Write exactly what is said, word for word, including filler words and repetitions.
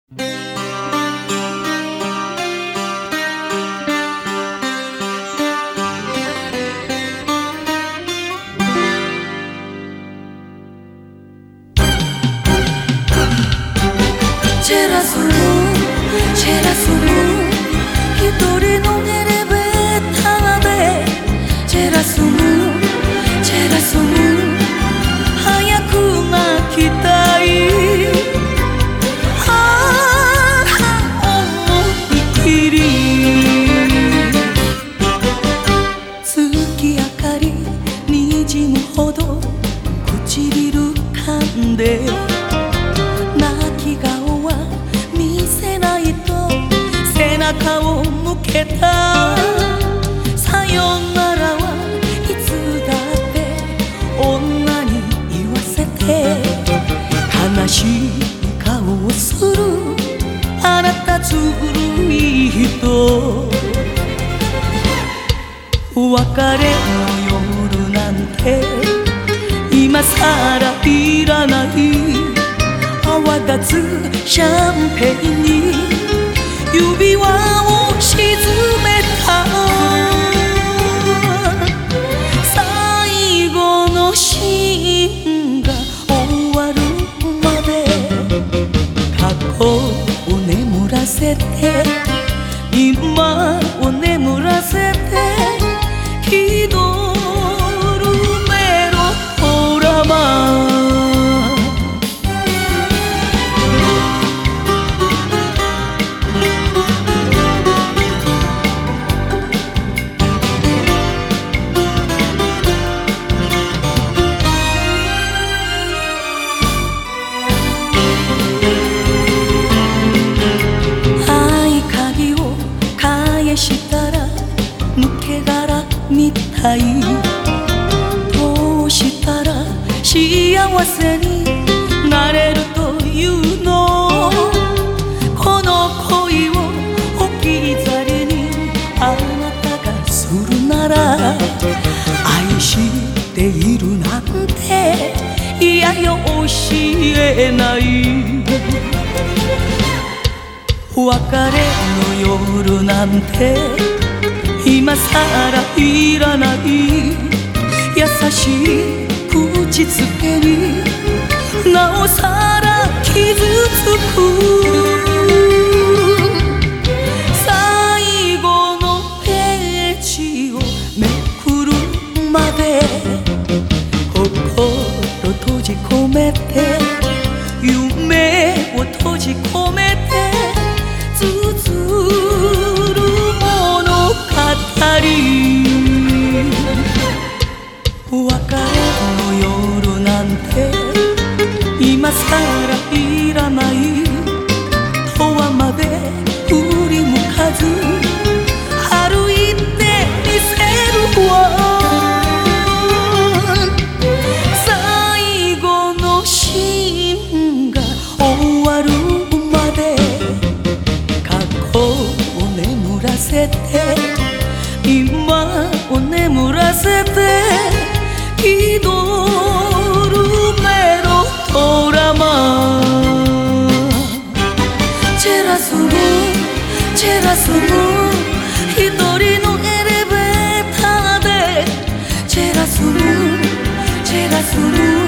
チェラスムチェラスム一人のエレベーターでチェラスムチェラスム早く泣きたいああ思い切り月明かりにじむほど唇噛んで泣き顔見せないと背中を向けたさよならはいつだって女に言わせて悲しい顔をするあなたずるい人別れの夜なんて今さらいらない泡立つシャンペンに指輪を沈めた最後のシーンが終わるまで過去を眠らせて今を眠らせて気取るメロドラマしたら抜け殻みたいどうしたら幸せになれるというのこの恋を置き去りにあなたがするなら愛しているなんていやよ教えない別れの夜なんて今さらいらない優しい口づけになおさら傷つく最後のページをめくるまで心閉じ込めて夢を閉じ込めて綴る物語別れの夜なんて今さらいらないとはまで振り向かず歩いてみせるわ最後のシーンが終わるまでを眠らせて今を眠らせて気取るメロドラマチェラスムチェラスム一人のエレベーターでチェラスムチェラスム